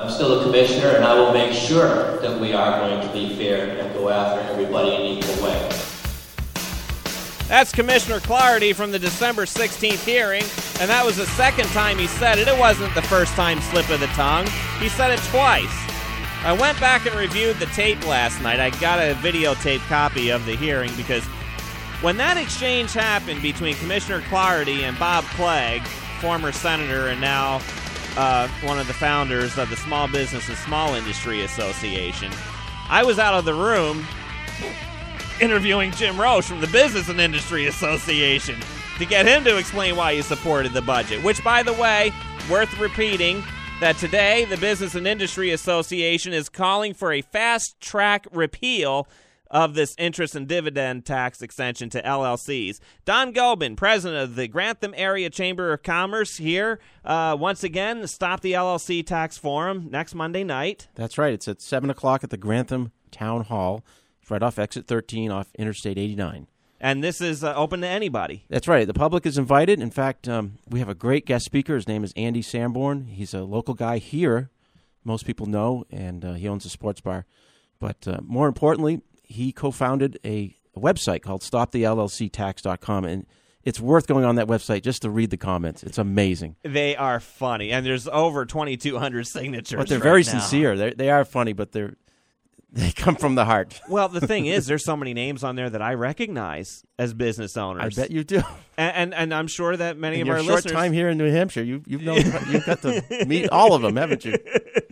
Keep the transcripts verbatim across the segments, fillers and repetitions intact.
I'm still a commissioner, and I will make sure that we are going to be fair and go after everybody in equal way. That's Commissioner Clardy from the December sixteenth hearing, and that was the second time he said it. It wasn't the first time slip of the tongue. He said it twice. I went back and reviewed the tape last night. I got a videotape copy of the hearing because when that exchange happened between Commissioner Clardy and Bob Clegg, former senator and now uh, one of the founders of the Small Business and Small Industry Association, I was out of the room interviewing Jim Roche from the Business and Industry Association to get him to explain why he supported the budget, which, by the way, worth repeating, that today the Business and Industry Association is calling for a fast-track repeal of this interest and dividend tax extension to L L Cs. Don Gobin, president of the Grantham Area Chamber of Commerce, here uh, once again, Stop the L L C Tax Forum next Monday night. That's right. It's at seven o'clock at the Grantham Town Hall. It's right off Exit thirteen off Interstate eighty-nine. And this is uh, open to anybody. That's right. The public is invited. In fact, um, we have a great guest speaker. His name is Andy Sanborn. He's a local guy here, most people know, and uh, he owns a sports bar. But uh, more importantly, he co-founded a, a website called stop the L L C tax dot com, and it's worth going on that website just to read the comments. It's amazing. They are funny, and there's over twenty-two hundred signatures. But they're right very now. sincere. They they are funny, but they're they come from the heart. Well, the thing is, there's so many names on there that I recognize as business owners. I bet you do. And and, and I'm sure that many in of your our short listeners. time here in New Hampshire, you you've known you've got to meet all of them, haven't you?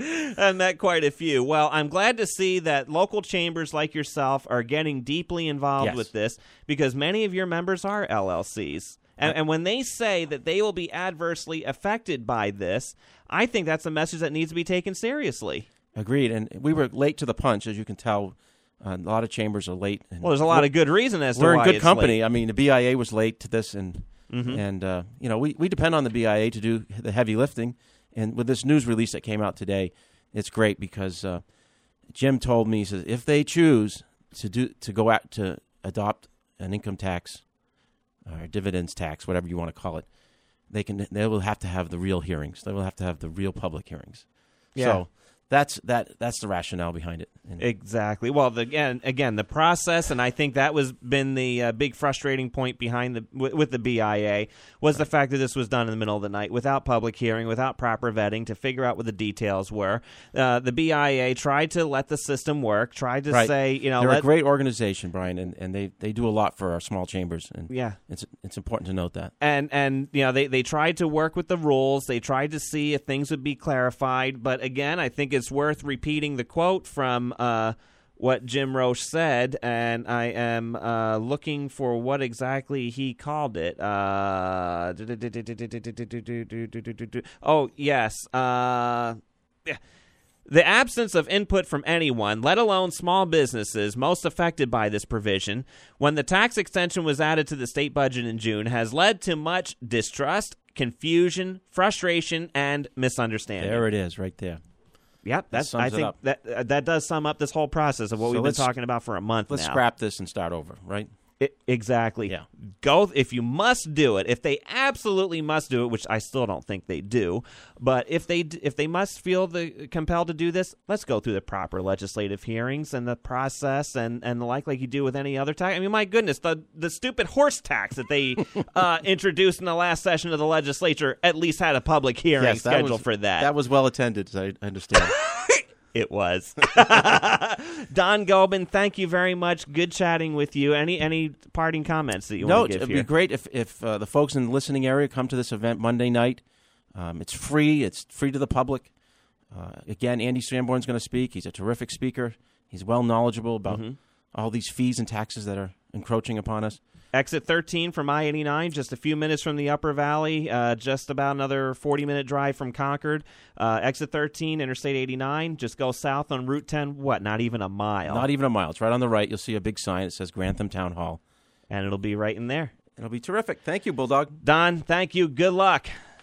I met quite a few. Well, I'm glad to see that local chambers like yourself are getting deeply involved Yes. with this because many of your members are L L Cs. And, and when they say that they will be adversely affected by this, I think that's a message that needs to be taken seriously. Agreed. And we were late to the punch, as you can tell. Uh, a lot of chambers are late. And Well, there's a lot of good reason as to we're why in good it's company. late. I mean, the B I A was late to this, and Mhm. and uh, you know we, we depend on the B I A to do the heavy lifting. And with this news release that came out today, it's great because uh, Jim told me, he says, if they choose to do to go out to adopt an income tax or dividends tax, whatever you want to call it, they can they will have to have the real hearings. They will have to have the real public hearings. Yeah. So that's that that's the rationale behind it. And Exactly. Well, the, again, again, the process, and I think that was been the uh, big frustrating point behind the w- with the B I A was right. the fact that this was done in the middle of the night without public hearing, without proper vetting to figure out what the details were. Uh, the B I A tried to let the system work, tried to right. say, you know, they're let, a great organization, Brian, and, and they, they do a lot for our small chambers. And yeah, it's it's important to note that. And and you know they, they tried to work with the rules. They tried to see if things would be clarified. But again, I think it's worth repeating the quote from uh, what Jim Roche said, and I am uh, looking for what exactly he called it. Uh, oh, yes. Uh, the absence of input from anyone, let alone small businesses most affected by this provision, when the tax extension was added to the state budget in June, has led to much distrust, confusion, frustration, and misunderstanding. There it is, right there. Yep, that's. That I think that uh, that does sum up this whole process of what So we've been let's- talking about for a month Let's now. scrap this and start over, right? It, exactly. Yeah. Go if you must do it. If they absolutely must do it, which I still don't think they do, but if they d- if they must feel the compelled to do this, let's go through the proper legislative hearings and the process and, and the like, like you do with any other tax. I mean, my goodness, the the stupid horse tax that they uh, introduced in the last session of the legislature at least had a public hearing Yes, that scheduled was- for that. That was well attended, I I understand. It was. Don Gobin, thank you very much. Good chatting with you. Any any parting comments that you no, want to give it'd here? be great if, if uh, the folks in the listening area come to this event Monday night. Um, it's free. It's free to the public. Uh, again, Andy Sanborn's going to speak. He's a terrific speaker. He's well knowledgeable about Mm-hmm. all these fees and taxes that are encroaching upon us. Exit thirteen from I eighty-nine, just a few minutes from the Upper Valley, uh, just about another forty-minute drive from Concord. Uh, exit thirteen, Interstate eighty-nine, just go south on Route ten, what, not even a mile? Not even a mile. It's right on the right. You'll see a big sign that says Grantham Town Hall. And it'll be right in there. It'll be terrific. Thank you, Bulldog. Don, thank you. Good luck.